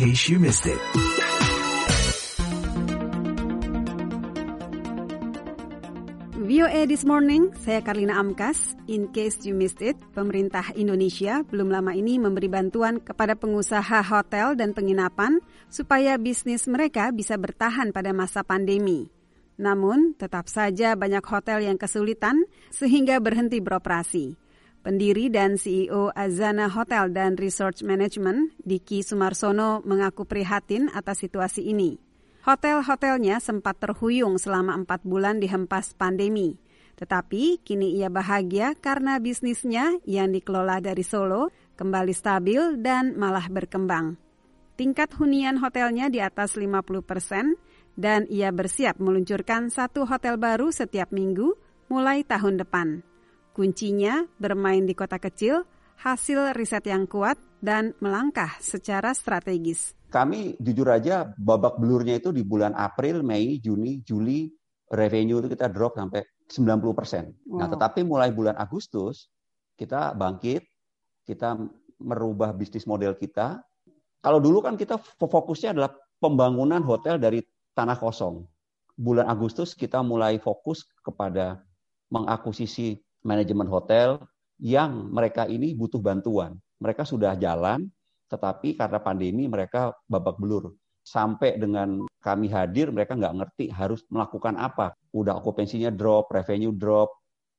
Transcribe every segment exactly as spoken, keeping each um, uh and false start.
case you missed it. V O A This Morning, saya Karlina Amkas. In case you missed it, pemerintah Indonesia belum lama ini memberi bantuan kepada pengusaha hotel dan penginapan supaya bisnis mereka bisa bertahan pada masa pandemi. Namun, tetap saja banyak hotel yang kesulitan sehingga berhenti beroperasi. Pendiri dan C E O Azana Hotel dan Resort Management, Diki Sumarsono, mengaku prihatin atas situasi ini. Hotel-hotelnya sempat terhuyung selama empat bulan dihempas pandemi. Tetapi kini ia bahagia karena bisnisnya yang dikelola dari Solo kembali stabil dan malah berkembang. Tingkat hunian hotelnya di atas lima puluh persen dan ia bersiap meluncurkan satu hotel baru setiap minggu mulai tahun depan. Kuncinya bermain di kota kecil, hasil riset yang kuat, dan melangkah secara strategis. Kami jujur aja babak belurnya itu di bulan April, Mei, Juni, Juli, revenue itu kita drop sampai sembilan puluh persen. Wow. Nah, tetapi mulai bulan Agustus kita bangkit, kita merubah bisnis model kita. Kalau dulu kan kita fokusnya adalah pembangunan hotel dari tanah kosong. Bulan Agustus kita mulai fokus kepada mengakuisisi manajemen hotel yang mereka ini butuh bantuan. Mereka sudah jalan, tetapi karena pandemi mereka babak belur. Sampai dengan kami hadir, mereka nggak ngerti harus melakukan apa. Udah okupansinya drop, revenue drop,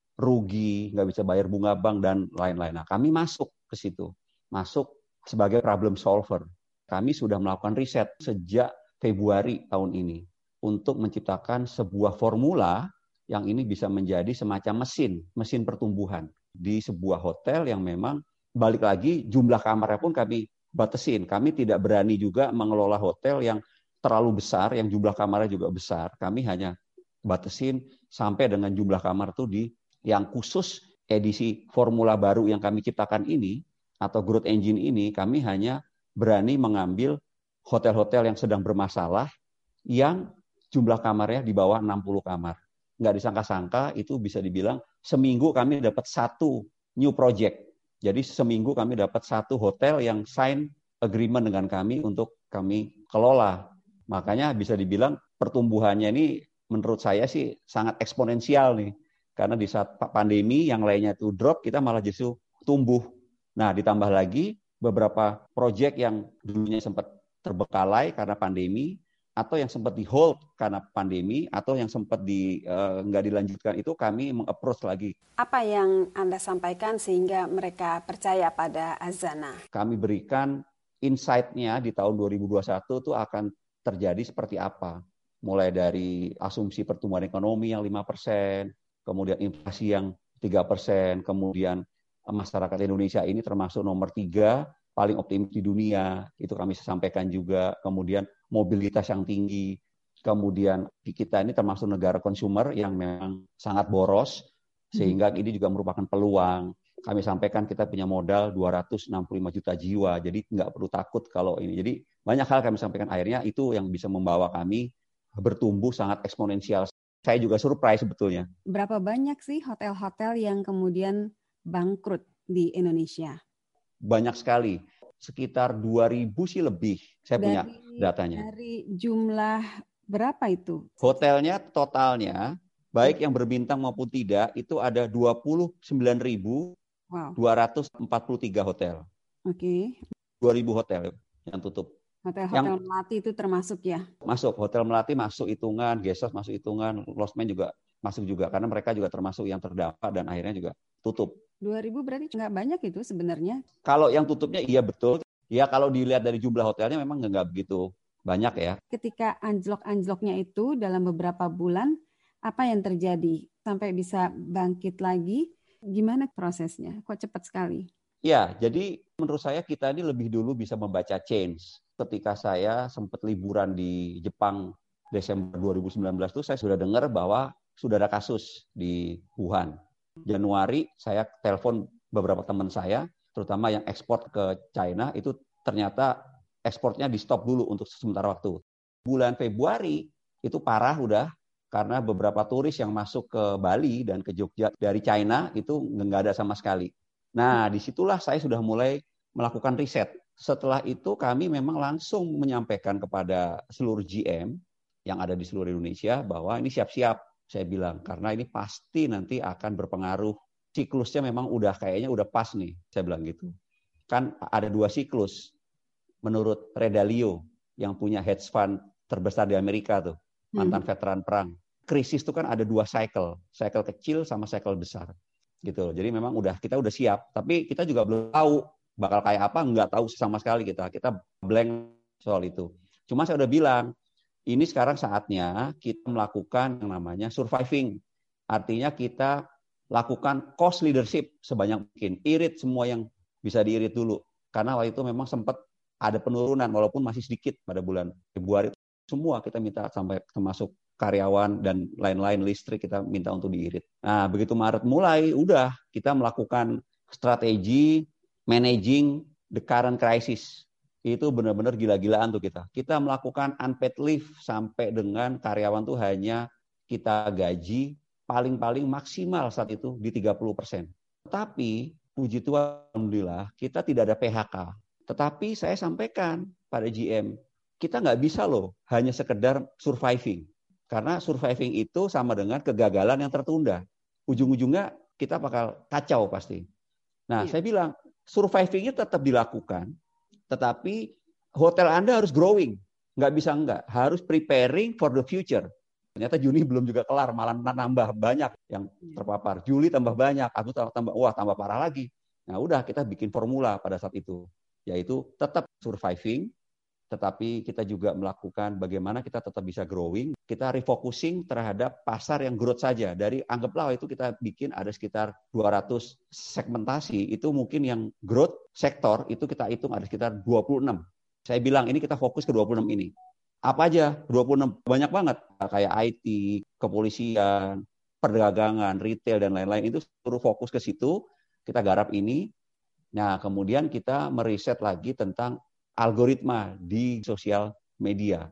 rugi, nggak bisa bayar bunga bank, dan lain-lain. Nah, kami masuk ke situ. Masuk sebagai problem solver. Kami sudah melakukan riset sejak Februari tahun ini untuk menciptakan sebuah formula yang ini bisa menjadi semacam mesin, mesin pertumbuhan di sebuah hotel yang memang balik lagi jumlah kamarnya pun kami batasin. Kami tidak berani juga mengelola hotel yang terlalu besar, yang jumlah kamarnya juga besar. Kami hanya batasin sampai dengan jumlah kamar itu di yang khusus edisi formula baru yang kami ciptakan ini atau growth engine ini, kami hanya berani mengambil hotel-hotel yang sedang bermasalah yang jumlah kamarnya di bawah enam puluh kamar. Nggak disangka-sangka itu bisa dibilang seminggu kami dapat satu new project. Jadi seminggu kami dapat satu hotel yang sign agreement dengan kami untuk kami kelola. Makanya bisa dibilang pertumbuhannya ini menurut saya sih sangat eksponensial nih. Karena di saat pandemi yang lainnya itu drop, kita malah justru tumbuh. Nah, ditambah lagi beberapa proyek yang dulunya sempat terbengkalai karena pandemi, atau yang sempat di hold karena pandemi, atau yang sempat di uh, nggak dilanjutkan, itu kami meng-approach lagi. Apa yang Anda sampaikan sehingga mereka percaya pada Azana? Kami berikan insight-nya di tahun dua ribu dua puluh satu itu akan terjadi seperti apa. Mulai dari asumsi pertumbuhan ekonomi yang lima persen, kemudian inflasi yang tiga persen, kemudian masyarakat Indonesia ini termasuk nomor tiga paling optimis di dunia, itu kami sampaikan juga. Kemudian mobilitas yang tinggi, kemudian kita ini termasuk negara konsumer yang memang sangat boros, sehingga ini juga merupakan peluang. Kami sampaikan kita punya modal dua ratus enam puluh lima juta jiwa, jadi nggak perlu takut kalau ini. Jadi banyak hal kami sampaikan, akhirnya itu yang bisa membawa kami bertumbuh sangat eksponensial. Saya juga surprise sebetulnya. Berapa banyak sih hotel-hotel yang kemudian bangkrut di Indonesia? Banyak sekali, sekitar dua ribu sih lebih, saya dari, punya datanya. Dari jumlah berapa itu? Hotelnya totalnya, baik yang berbintang maupun tidak, itu ada dua puluh sembilan ribu dua ratus empat puluh tiga hotel. Oke. Okay. dua ribu hotel yang tutup. Hotel-hotel yang Melati itu termasuk ya? Masuk, Hotel Melati masuk hitungan, Guest House masuk hitungan, Losmen juga masuk juga, karena mereka juga termasuk yang terdampak dan akhirnya juga tutup. dua ribu berarti nggak banyak itu sebenarnya? Kalau yang tutupnya iya betul. Ya kalau dilihat dari jumlah hotelnya memang nggak begitu banyak ya. Ketika anjlok-anjloknya itu dalam beberapa bulan, apa yang terjadi? Sampai bisa bangkit lagi, gimana prosesnya? Kok cepat sekali? Ya, jadi menurut saya kita ini lebih dulu bisa membaca change. Ketika saya sempat liburan di Jepang Desember dua ribu sembilan belas itu, saya sudah dengar bahwa sudah ada kasus di Wuhan. Januari saya telepon beberapa teman saya, terutama yang ekspor ke China, itu ternyata ekspornya di stop dulu untuk sementara waktu. Bulan Februari itu parah udah, karena beberapa turis yang masuk ke Bali dan ke Jogja dari China itu nggak ada sama sekali. Nah, disitulah saya sudah mulai melakukan riset. Setelah itu kami memang langsung menyampaikan kepada seluruh G M yang ada di seluruh Indonesia bahwa ini siap-siap, saya bilang, karena ini pasti nanti akan berpengaruh. Siklusnya memang udah kayaknya udah pas nih, saya bilang gitu. Kan ada dua siklus menurut Ray Dalio yang punya hedge fund terbesar di Amerika tuh, mantan hmm. veteran perang. Krisis itu kan ada dua cycle, cycle kecil sama cycle besar. Gitu. Jadi memang udah kita udah siap, tapi kita juga belum tahu bakal kayak apa, nggak tahu sama sekali kita. Kita blank soal itu. Cuma saya udah bilang, ini sekarang saatnya kita melakukan yang namanya surviving. Artinya kita lakukan cost leadership sebanyak mungkin. Irit semua yang bisa diirit dulu. Karena waktu itu memang sempat ada penurunan walaupun masih sedikit pada bulan Februari. Semua kita minta sampai termasuk karyawan dan lain-lain listrik kita minta untuk diirit. Nah, begitu Maret mulai, udah kita melakukan strategi managing the current crisis. Itu benar-benar gila-gilaan tuh kita. Kita melakukan unpaid leave sampai dengan karyawan tuh hanya kita gaji paling-paling maksimal saat itu di tiga puluh persen. Tapi puji Tuhan, alhamdulillah, kita tidak ada P H K. Tetapi saya sampaikan pada G M, kita nggak bisa loh hanya sekedar surviving. Karena surviving itu sama dengan kegagalan yang tertunda. Ujung-ujungnya kita bakal kacau pasti. Nah, iya. Saya bilang, surviving-nya tetap dilakukan, tetapi hotel Anda harus growing. Nggak bisa enggak. Harus preparing for the future. Ternyata Juni belum juga kelar, malah nambah banyak yang terpapar. Juli tambah banyak, Agustus tambah, wah tambah parah lagi. Nah, udah kita bikin formula pada saat itu. Yaitu tetap surviving, tetapi kita juga melakukan bagaimana kita tetap bisa growing. Kita refocusing terhadap pasar yang growth saja. Dari anggaplah itu kita bikin ada sekitar dua ratus segmentasi. Itu mungkin yang growth sektor itu kita hitung ada sekitar dua puluh enam. Saya bilang ini kita fokus ke dua puluh enam ini. Apa aja? dua puluh enam. Banyak banget. Kayak I T, kepolisian, perdagangan, retail, dan lain-lain. Itu suruh fokus ke situ. Kita garap ini. Nah, kemudian kita meriset lagi tentang algoritma di sosial media.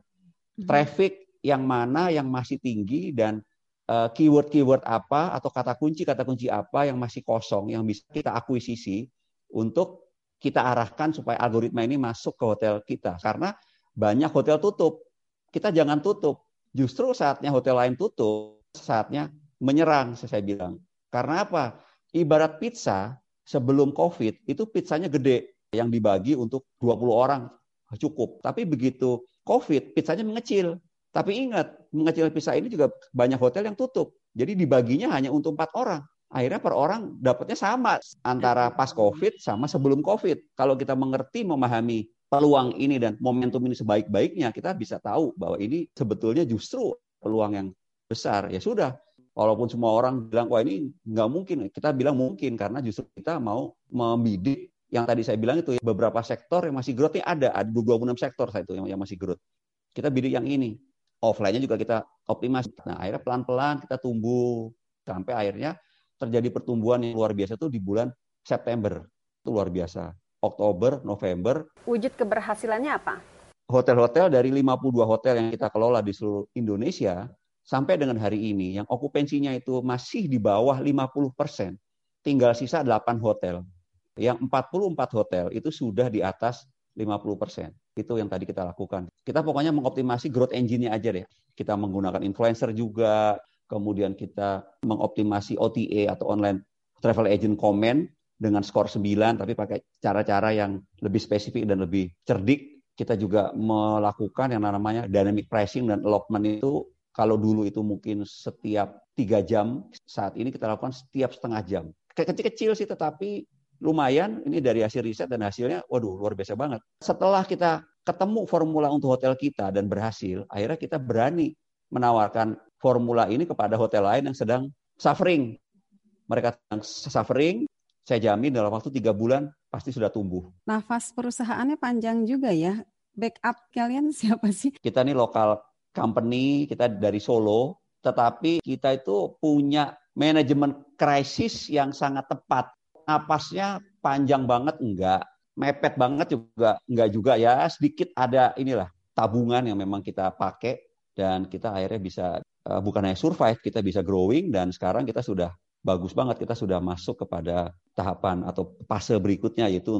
Traffic yang mana yang masih tinggi dan uh, keyword-keyword apa atau kata kunci-kata kunci apa yang masih kosong yang bisa kita akuisisi untuk kita arahkan supaya algoritma ini masuk ke hotel kita. Karena banyak hotel tutup. Kita jangan tutup. Justru saatnya hotel lain tutup, saatnya menyerang, saya bilang. Karena apa? Ibarat pizza sebelum COVID itu pizzanya gede. Yang dibagi untuk dua puluh orang cukup. Tapi begitu COVID, pizzanya mengecil. Tapi ingat, mengecil pizza ini juga banyak hotel yang tutup. Jadi dibaginya hanya untuk empat orang. Akhirnya per orang dapatnya sama antara pas COVID sama sebelum COVID. Kalau kita mengerti, memahami peluang ini dan momentum ini sebaik-baiknya, kita bisa tahu bahwa ini sebetulnya justru peluang yang besar. Ya sudah, walaupun semua orang bilang, wah ini nggak mungkin. Kita bilang mungkin karena justru kita mau membidik yang tadi saya bilang itu beberapa sektor yang masih growth-nya ada, ada dua puluh enam sektor saya itu yang, yang masih growth. Kita bidik yang ini. Offline-nya juga kita optimasi. Nah, akhirnya pelan-pelan kita tumbuh sampai akhirnya terjadi pertumbuhan yang luar biasa itu di bulan September. Itu luar biasa. Oktober, November. Wujud keberhasilannya apa? Hotel-hotel dari lima puluh dua hotel yang kita kelola di seluruh Indonesia sampai dengan hari ini yang okupansinya itu masih di bawah lima puluh persen. Tinggal sisa delapan hotel. Yang empat puluh empat hotel itu sudah di atas lima puluh persen. Itu yang tadi kita lakukan. Kita pokoknya mengoptimasi growth engine-nya aja deh. Kita menggunakan influencer juga, kemudian kita mengoptimasi O T A atau online travel agent comment dengan skor sembilan, tapi pakai cara-cara yang lebih spesifik dan lebih cerdik. Kita juga melakukan yang namanya dynamic pricing dan allotment itu, kalau dulu itu mungkin setiap tiga jam, saat ini kita lakukan setiap setengah jam. Kecil-kecil sih, tetapi lumayan, ini dari hasil riset dan hasilnya, waduh luar biasa banget. Setelah kita ketemu formula untuk hotel kita dan berhasil, akhirnya kita berani menawarkan formula ini kepada hotel lain yang sedang suffering. Mereka sedang suffering, saya jamin dalam waktu tiga bulan pasti sudah tumbuh. Nafas perusahaannya panjang juga ya. Backup kalian siapa sih? Kita ini lokal company, kita dari Solo, tetapi kita itu punya manajemen krisis yang sangat tepat. Napasnya panjang banget enggak, mepet banget juga enggak juga ya, sedikit ada inilah tabungan yang memang kita pakai dan kita akhirnya bisa uh, bukan hanya survive, kita bisa growing dan sekarang kita sudah bagus banget, kita sudah masuk kepada tahapan atau fase berikutnya yaitu untuk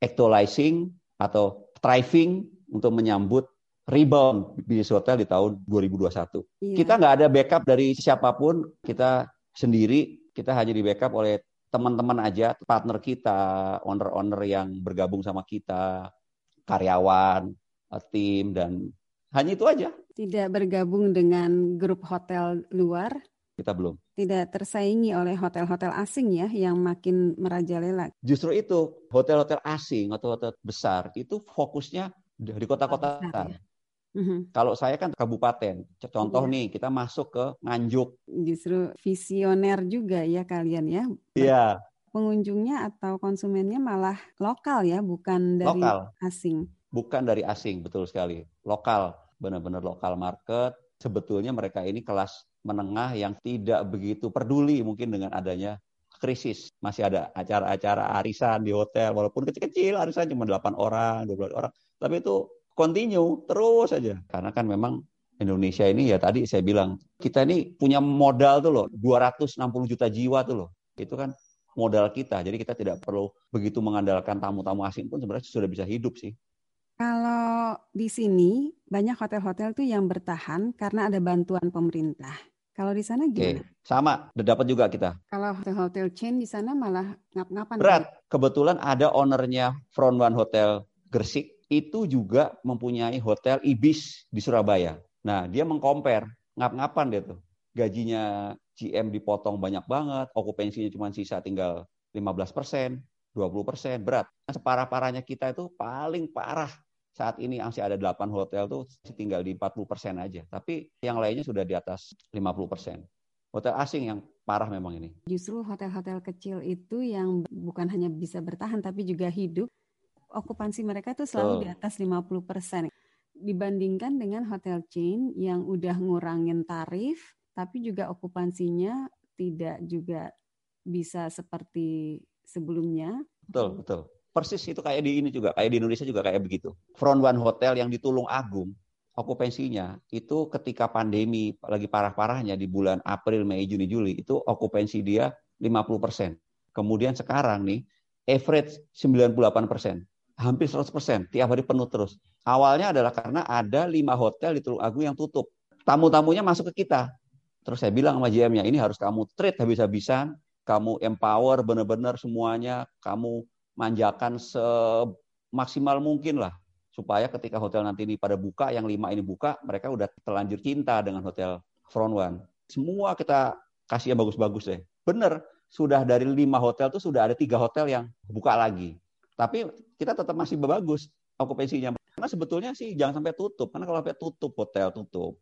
actualizing atau thriving untuk menyambut rebound bisnis hotel di tahun dua ribu dua puluh satu. Iya. Kita nggak ada backup dari siapapun, kita sendiri, kita hanya di backup oleh teman-teman aja, partner kita, owner-owner yang bergabung sama kita, karyawan, tim, dan hanya itu aja. Tidak bergabung dengan grup hotel luar? Kita belum. Tidak tersaingi oleh hotel-hotel asing ya, yang makin merajalela? Justru itu, hotel-hotel asing atau hotel besar, itu fokusnya di kota-kota besar. Ya? Mm-hmm. Kalau saya kan kabupaten, contoh yeah. nih kita masuk ke Nganjuk. Justru visioner juga ya kalian ya. Iya. Yeah. Pengunjungnya atau konsumennya malah lokal ya, bukan dari lokal. asing. Bukan dari asing, betul sekali. Lokal, benar-benar lokal market. Sebetulnya mereka ini kelas menengah yang tidak begitu peduli mungkin dengan adanya krisis. Masih ada acara-acara arisan di hotel, walaupun kecil-kecil arisan cuma delapan orang, dua belas orang. Tapi itu continue terus aja. Karena kan memang Indonesia ini ya tadi saya bilang, kita ini punya modal tuh loh, dua ratus enam puluh juta jiwa tuh loh. Itu kan modal kita. Jadi kita tidak perlu begitu mengandalkan tamu-tamu asing pun sebenarnya sudah bisa hidup sih. Kalau di sini banyak hotel-hotel tuh yang bertahan karena ada bantuan pemerintah. Kalau di sana gimana? Oke, sama, udah dapat juga kita. Kalau hotel-hotel chain di sana malah ngap-ngapan. Berat. Kan? Kebetulan ada ownernya Front One Hotel Gresik. Itu juga mempunyai hotel Ibis di Surabaya. Nah, dia mengcompare, ngap-ngapan dia tuh. Gajinya G M dipotong banyak banget, okupansinya cuma sisa tinggal lima belas persen, dua puluh persen, berat. Separah-parahnya kita itu paling parah. Saat ini masih ada delapan hotel tuh tinggal di empat puluh persen aja. Tapi yang lainnya sudah di atas lima puluh persen. Hotel asing yang parah memang ini. Justru hotel-hotel kecil itu yang bukan hanya bisa bertahan tapi juga hidup. Okupansi mereka itu selalu oh. di atas lima puluh persen. Dibandingkan dengan hotel chain yang udah ngurangin tarif, tapi juga okupansinya tidak juga bisa seperti sebelumnya. Betul, betul. Persis itu kayak di ini juga, kayak di Indonesia juga kayak begitu. Front One Hotel yang di Tulung Agung, okupansinya itu ketika pandemi lagi parah-parahnya di bulan April, Mei, Juni, Juli, itu okupansi dia lima puluh persen. Kemudian sekarang nih, average sembilan puluh delapan persen. Hampir seratus persen, tiap hari penuh terus. Awalnya adalah karena ada lima hotel di Tulung Agung yang tutup. Tamu-tamunya masuk ke kita. Terus saya bilang sama G M-nya, ini harus kamu treat habis-habisan, kamu empower benar-benar semuanya, kamu manjakan semaksimal mungkin lah. Supaya ketika hotel nanti ini pada buka, yang lima ini buka, mereka udah terlanjur cinta dengan hotel Front One. Semua kita kasih yang bagus-bagus deh. Bener, sudah dari lima hotel tuh sudah ada tiga hotel yang buka lagi. Tapi kita tetap masih bagus okupansinya. Karena sebetulnya sih jangan sampai tutup. Karena kalau sampai tutup, hotel tutup,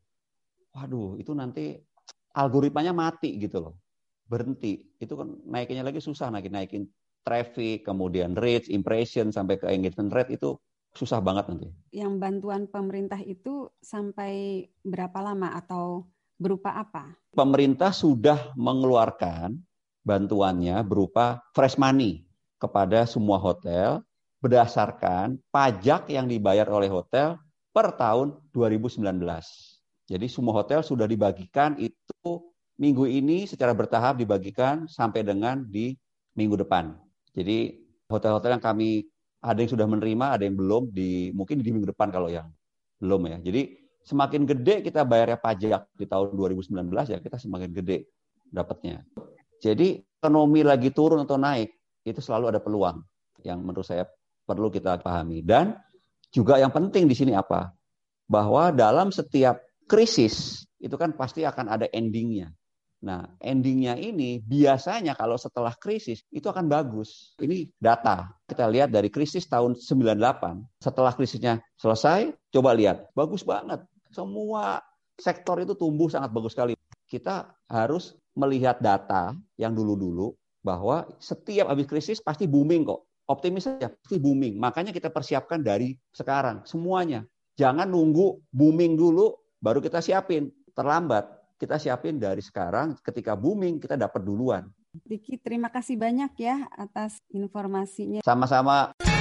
waduh itu nanti algoritmanya mati gitu loh. Berhenti. Itu kan naikinnya lagi susah. Naikin, naikin traffic, kemudian reach, impression, sampai ke engagement rate itu susah banget nanti. Yang bantuan pemerintah itu sampai berapa lama atau berupa apa? Pemerintah sudah mengeluarkan bantuannya berupa fresh money kepada semua hotel berdasarkan pajak yang dibayar oleh hotel per tahun dua ribu sembilan belas. Jadi semua hotel sudah dibagikan itu minggu ini secara bertahap dibagikan sampai dengan di minggu depan. Jadi hotel-hotel yang kami ada yang sudah menerima, ada yang belum, di mungkin di minggu depan kalau yang belum ya. Jadi semakin gede kita bayarnya pajak di tahun dua ribu sembilan belas ya kita semakin gede dapatnya. Jadi ekonomi lagi turun atau naik itu selalu ada peluang yang menurut saya perlu kita pahami. Dan juga yang penting di sini apa? Bahwa dalam setiap krisis itu kan pasti akan ada endingnya. Nah, endingnya ini biasanya kalau setelah krisis itu akan bagus. Ini data. Kita lihat dari krisis tahun sembilan puluh delapan. Setelah krisisnya selesai, coba lihat. Bagus banget. Semua sektor itu tumbuh sangat bagus sekali. Kita harus melihat data yang dulu-dulu bahwa setiap habis krisis pasti booming kok. Optimis saja, pasti booming. Makanya kita persiapkan dari sekarang, semuanya. Jangan nunggu booming dulu, baru kita siapin. Terlambat. Kita siapin dari sekarang, ketika booming kita dapat duluan. Diki, terima kasih banyak ya atas informasinya. Sama-sama.